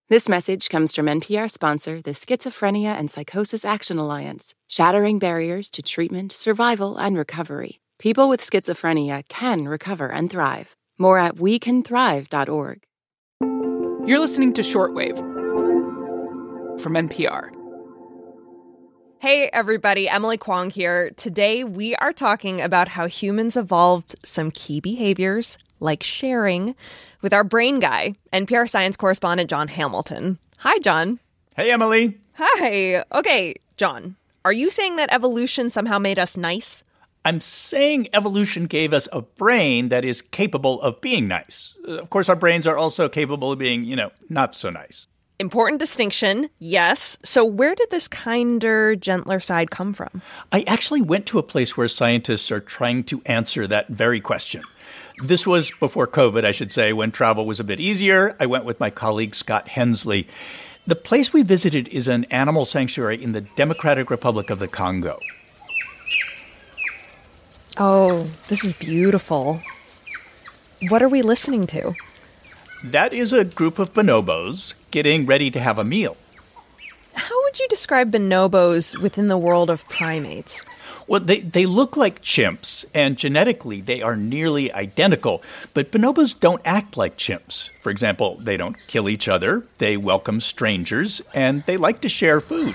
This message comes from NPR sponsor, the Schizophrenia and Psychosis Action Alliance, shattering barriers to treatment, survival, and recovery. People with schizophrenia can recover and thrive. More at wecanthrive.org. You're listening to Shortwave from NPR. Hey, everybody. Emily Kwong here. Today, we are talking about how humans evolved some key behaviors, like sharing, with our brain guy, NPR science correspondent Jon Hamilton. Hi, Jon. Hey, Emily. Hi. Okay, Jon, are you saying that evolution somehow made us nice? I'm saying evolution gave us a brain that is capable of being nice. Of course, our brains are also capable of being, not so nice. Important distinction, yes. So where did this kinder, gentler side come from? I actually went to a place where scientists are trying to answer that very question. This was before COVID, I should say, when travel was a bit easier. I went with my colleague Scott Hensley. The place we visited is an animal sanctuary in the Democratic Republic of the Congo. Oh, this is beautiful. What are we listening to? That is a group of bonobos getting ready to have a meal. How would you describe bonobos within the world of primates? Well, they look like chimps, and genetically they are nearly identical, but bonobos don't act like chimps. For example, they don't kill each other, they welcome strangers, and they like to share food.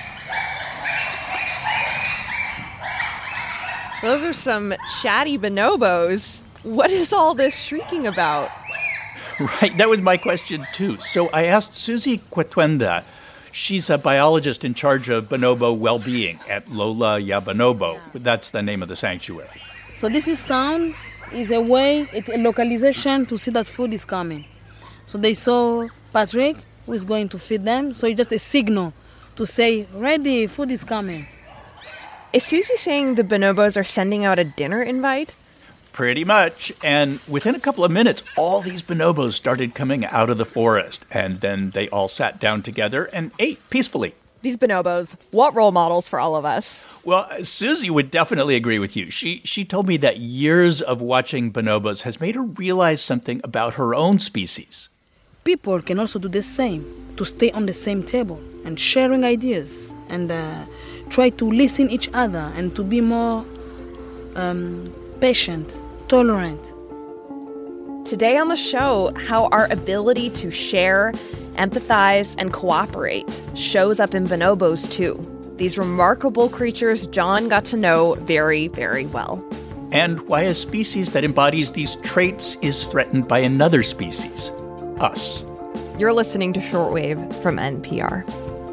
Those are some chatty bonobos. What is all this shrieking about? Right, that was my question too. So I asked Susie Kwetwenda. She's a biologist in charge of bonobo well-being at Lola Ya Bonobo. That's the name of the sanctuary. So this is sound, is a way, it's a localization to see that food is coming. So they saw Patrick, who is going to feed them. So it's just a signal to say, ready, food is coming. Is Susie saying the bonobos are sending out a dinner invite? Pretty much. And within a couple of minutes, all these bonobos started coming out of the forest. And then they all sat down together and ate peacefully. These bonobos, what role models for all of us? Well, Susie would definitely agree with you. She told me that years of watching bonobos has made her realize something about her own species. People can also do the same, to stay on the same table and sharing ideas and try to listen each other and to be more patient, tolerant. Today on the show, how our ability to share, empathize, and cooperate shows up in bonobos too. These remarkable creatures Jon got to know very, very well. And why a species that embodies these traits is threatened by another species, us. You're listening to Shortwave from NPR.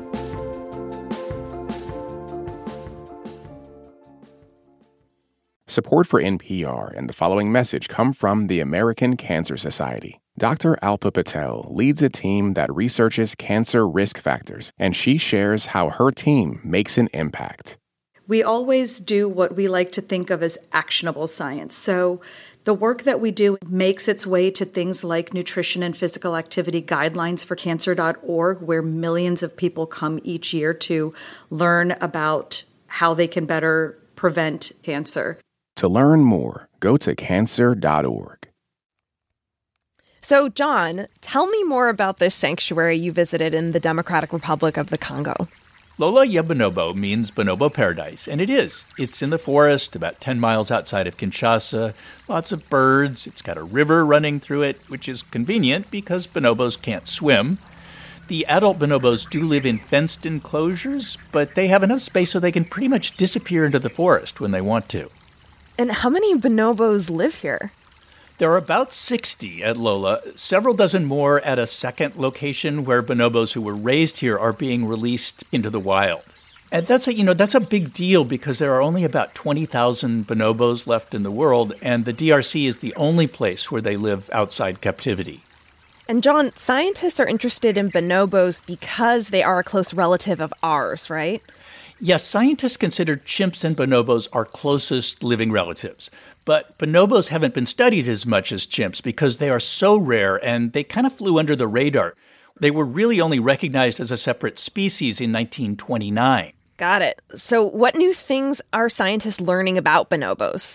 Support for NPR and the following message come from the American Cancer Society. Dr. Alpa Patel leads a team that researches cancer risk factors, and she shares how her team makes an impact. We always do what we like to think of as actionable science. So the work that we do makes its way to things like nutrition and physical activity guidelines for cancer.org, where millions of people come each year to learn about how they can better prevent cancer. To learn more, go to cancer.org. So, Jon, tell me more about this sanctuary you visited in the Democratic Republic of the Congo. Lola Ya Bonobo means bonobo paradise, and it is. It's in the forest about 10 miles outside of Kinshasa. Lots of birds. It's got a river running through it, which is convenient because bonobos can't swim. The adult bonobos do live in fenced enclosures, but they have enough space so they can pretty much disappear into the forest when they want to. And how many bonobos live here? There are about 60 at Lola, several dozen more at a second location where bonobos who were raised here are being released into the wild. And that's a big deal because there are only about 20,000 bonobos left in the world, and the DRC is the only place where they live outside captivity. And Jon, scientists are interested in bonobos because they are a close relative of ours, right? Yes, scientists consider chimps and bonobos our closest living relatives. But bonobos haven't been studied as much as chimps because they are so rare and they kind of flew under the radar. They were really only recognized as a separate species in 1929. Got it. So what new things are scientists learning about bonobos?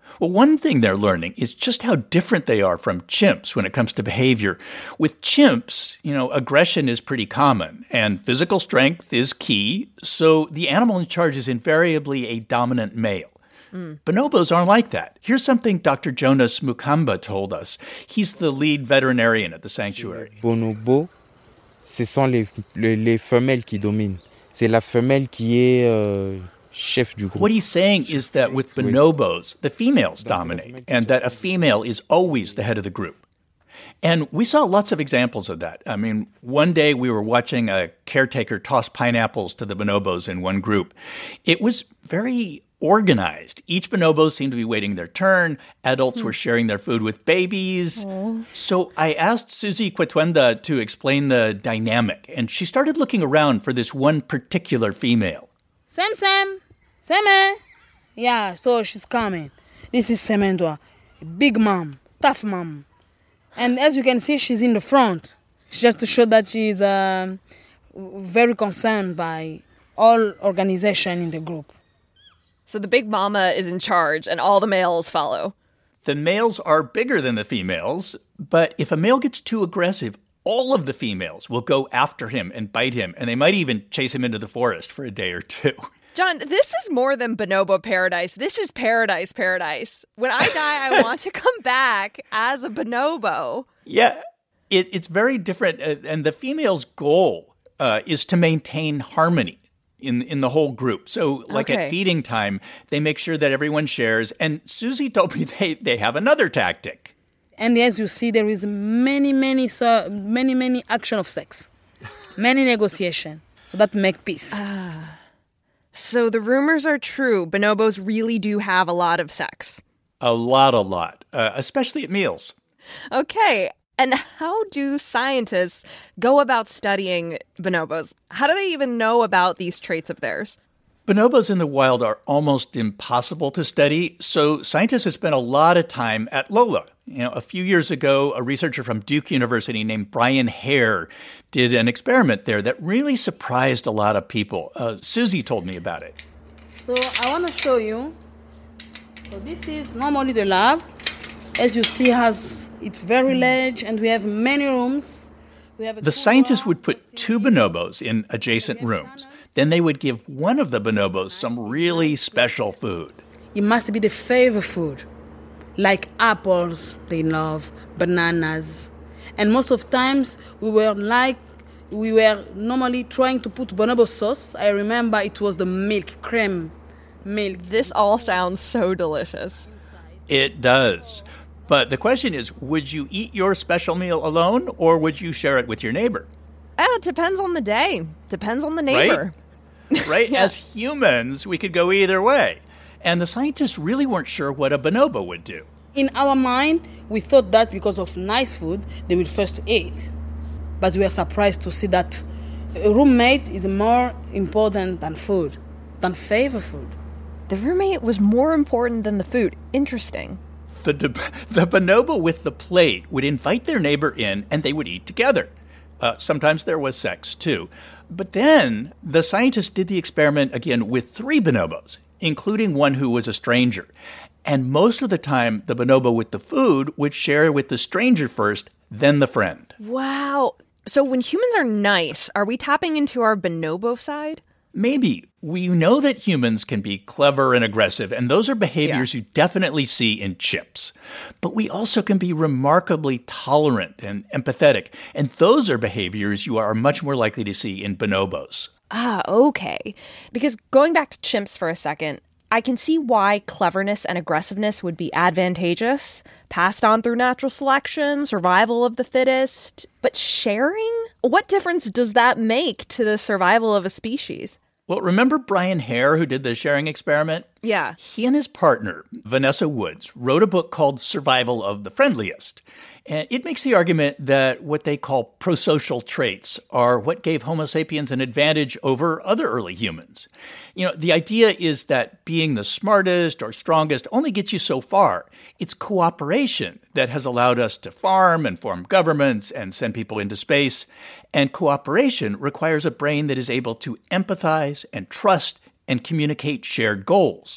Well, one thing they're learning is just how different they are from chimps when it comes to behavior. With chimps, aggression is pretty common and physical strength is key, so the animal in charge is invariably a dominant male. Bonobos aren't like that. Here's something Dr. Jonas Mukamba told us. He's the lead veterinarian at the sanctuary. Bonobos, ce sont les femelles qui dominent. C'est la femelle qui est chef du groupe. What he's saying is that with bonobos, the females dominate, and that a female is always the head of the group. And we saw lots of examples of that. I mean, one day we were watching a caretaker toss pineapples to the bonobos in one group. It was very organized. Each bonobo seemed to be waiting their turn. Adults were sharing their food with babies. So I asked Susie Kwetwenda to explain the dynamic, and she started looking around for this one particular female. Sam. Yeah, so she's coming. This is Semendwa, big mom, tough mom. And as you can see, she's in the front. Just to show that she's very concerned by all organization in the group. So the big mama is in charge and all the males follow. The males are bigger than the females, but if a male gets too aggressive, all of the females will go after him and bite him, and they might even chase him into the forest for a day or two. John, this is more than bonobo paradise. This is paradise. When I die, I want to come back as a bonobo. Yeah, it's very different. And the female's goal is to maintain harmony in the whole group. So like at feeding time, they make sure that everyone shares. And Susie told me they have another tactic. And as you see, there is many action of sex, many negotiation. So that make peace. So the rumors are true. Bonobos really do have a lot of sex. A lot, especially at meals. Okay. And how do scientists go about studying bonobos? How do they even know about these traits of theirs? Bonobos in the wild are almost impossible to study, so scientists have spent a lot of time at Lola. A few years ago, a researcher from Duke University named Brian Hare did an experiment there that really surprised a lot of people. Susie told me about it. So I want to show you. So this is normally the lab. As you see, it's very large, and we have many rooms. The scientists would put two bonobos in adjacent rooms. Then they would give one of the bonobos some really special food. It must be the favorite food. Like apples, they love, bananas. And most of times, we were normally trying to put bonobo sauce. I remember it was the cream milk. This all sounds so delicious. It does. But the question is, would you eat your special meal alone, or would you share it with your neighbor? It depends on the day. Depends on the neighbor. Right? Yeah. As humans, we could go either way. And the scientists really weren't sure what a bonobo would do. In our mind, we thought that because of nice food, they will first eat. But we are surprised to see that a roommate is more important than food, than favorite food. The roommate was more important than the food. Interesting. The bonobo with the plate would invite their neighbor in, and they would eat together. Sometimes there was sex, too. But then the scientists did the experiment again with 3 bonobos, including one who was a stranger. And most of the time, the bonobo with the food would share with the stranger first, then the friend. Wow. So when humans are nice, are we tapping into our bonobo side? Maybe. We know that humans can be clever and aggressive, and those are behaviors you definitely see in chimps. But we also can be remarkably tolerant and empathetic, and those are behaviors you are much more likely to see in bonobos. Okay. Because going back to chimps for a second, I can see why cleverness and aggressiveness would be advantageous, passed on through natural selection, survival of the fittest. But sharing? What difference does that make to the survival of a species? Well, remember Brian Hare, who did the sharing experiment? Yeah. He and his partner, Vanessa Woods, wrote a book called Survival of the Friendliest. And it makes the argument that what they call prosocial traits are what gave Homo sapiens an advantage over other early humans. The idea is that being the smartest or strongest only gets you so far. It's cooperation that has allowed us to farm and form governments and send people into space. And cooperation requires a brain that is able to empathize and trust and communicate shared goals.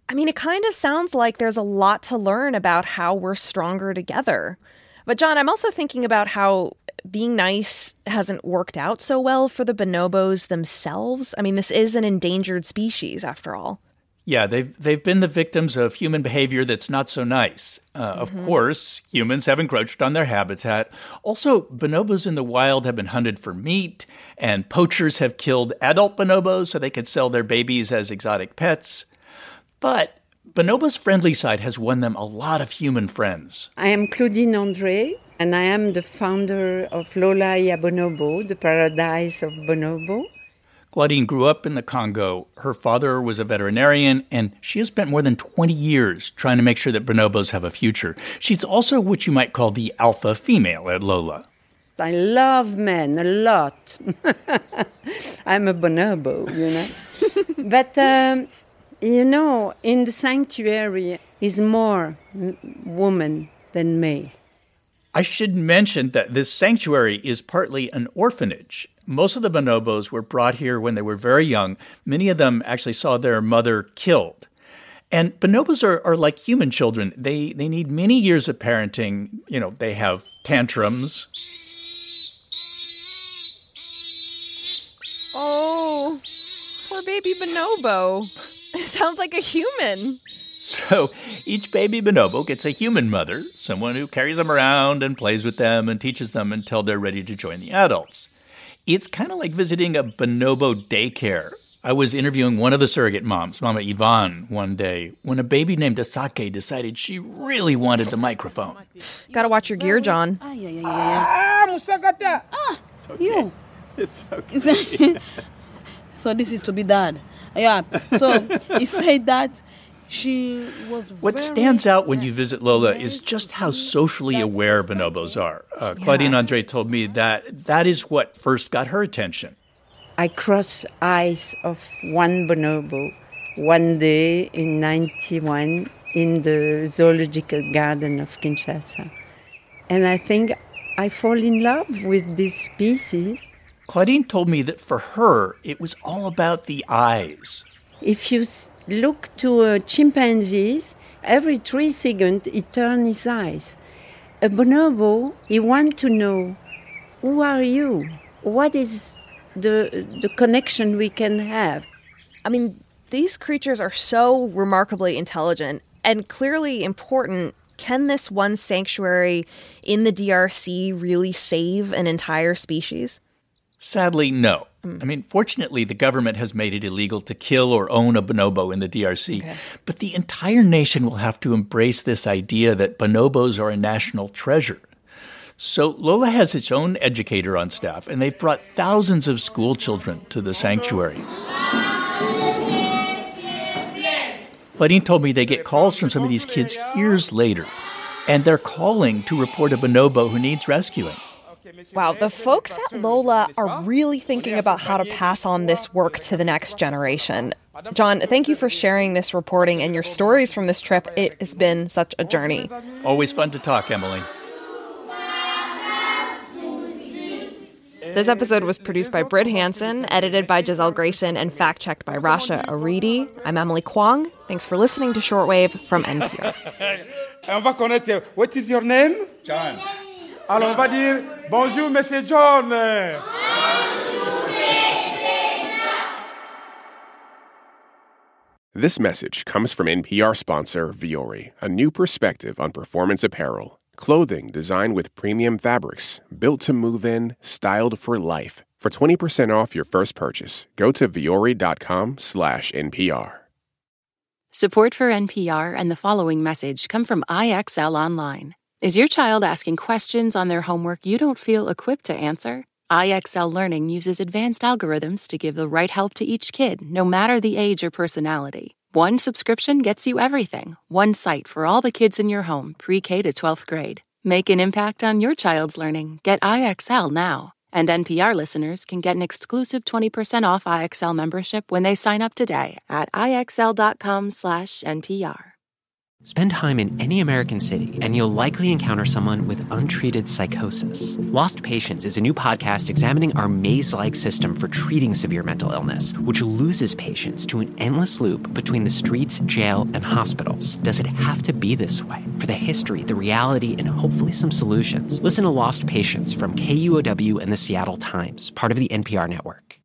I mean, it kind of sounds like there's a lot to learn about how we're stronger together. But John, I'm also thinking about how being nice hasn't worked out so well for the bonobos themselves. I mean, this is an endangered species, after all. Yeah, they've been the victims of human behavior that's not so nice. Of course, humans have encroached on their habitat. Also, bonobos in the wild have been hunted for meat, and poachers have killed adult bonobos so they could sell their babies as exotic pets. But bonobos' friendly side has won them a lot of human friends. I am Claudine André, and I am the founder of Lola Ya Bonobo, the paradise of bonobo. Claudine grew up in the Congo. Her father was a veterinarian, and she has spent more than 20 years trying to make sure that bonobos have a future. She's also what you might call the alpha female at Lola. I love men a lot. I'm a bonobo, you know. But, in the sanctuary is more woman than male. I should mention that this sanctuary is partly an orphanage. Most of the bonobos were brought here when they were very young. Many of them actually saw their mother killed. And bonobos are like human children. They need many years of parenting. You know, they have tantrums. Oh, poor baby bonobo. It sounds like a human. So each baby bonobo gets a human mother, someone who carries them around and plays with them and teaches them until they're ready to join the adults. It's kind of like visiting a bonobo daycare. I was interviewing one of the surrogate moms, Mama Yvonne, one day when a baby named Asake decided she really wanted the microphone. Gotta watch your gear, John. You. It's okay. So this is to be dad. Yeah. So he said that she was What stands out when you visit Lola is just how socially aware bonobos are. Claudine André told me that is what first got her attention. I crossed eyes of one bonobo one day in 91 in the zoological garden of Kinshasa. And I think I fall in love with this species. Claudine told me that for her, it was all about the eyes. If you look to chimpanzees, every 3 seconds he turns his eyes. A bonobo, he wants to know, who are you? What is the connection we can have? I mean, these creatures are so remarkably intelligent and clearly important. Can this one sanctuary in the DRC really save an entire species? Sadly, no. I mean, fortunately, the government has made it illegal to kill or own a bonobo in the DRC. Okay. But the entire nation will have to embrace this idea that bonobos are a national treasure. So Lola has its own educator on staff, and they've brought thousands of school children to the sanctuary. Claudine told me they get calls from some of these kids years later, and they're calling to report a bonobo who needs rescuing. Wow, the folks at Lola are really thinking about how to pass on this work to the next generation. John, thank you for sharing this reporting and your stories from this trip. It has been such a journey. Always fun to talk, Emily. This episode was produced by Britt Hansen, edited by Giselle Grayson, and fact-checked by Rasha Aridi. I'm Emily Kwong. Thanks for listening to Shortwave from NPR. What is your name? John. Alors, on va dire bonjour, Monsieur John. This message comes from NPR sponsor Vuori, a new perspective on performance apparel. Clothing designed with premium fabrics, built to move in, styled for life. For 20% off your first purchase, go to vuori.com/NPR. Support for NPR and the following message come from IXL Online. Is your child asking questions on their homework you don't feel equipped to answer? IXL Learning uses advanced algorithms to give the right help to each kid, no matter the age or personality. One subscription gets you everything. One site for all the kids in your home, pre-K to 12th grade. Make an impact on your child's learning. Get IXL now. And NPR listeners can get an exclusive 20% off IXL membership when they sign up today at IXL.com/NPR. Spend time in any American city, and you'll likely encounter someone with untreated psychosis. Lost Patients is a new podcast examining our maze-like system for treating severe mental illness, which loses patients to an endless loop between the streets, jail, and hospitals. Does it have to be this way? For the history, the reality, and hopefully some solutions, listen to Lost Patients from KUOW and the Seattle Times, part of the NPR network.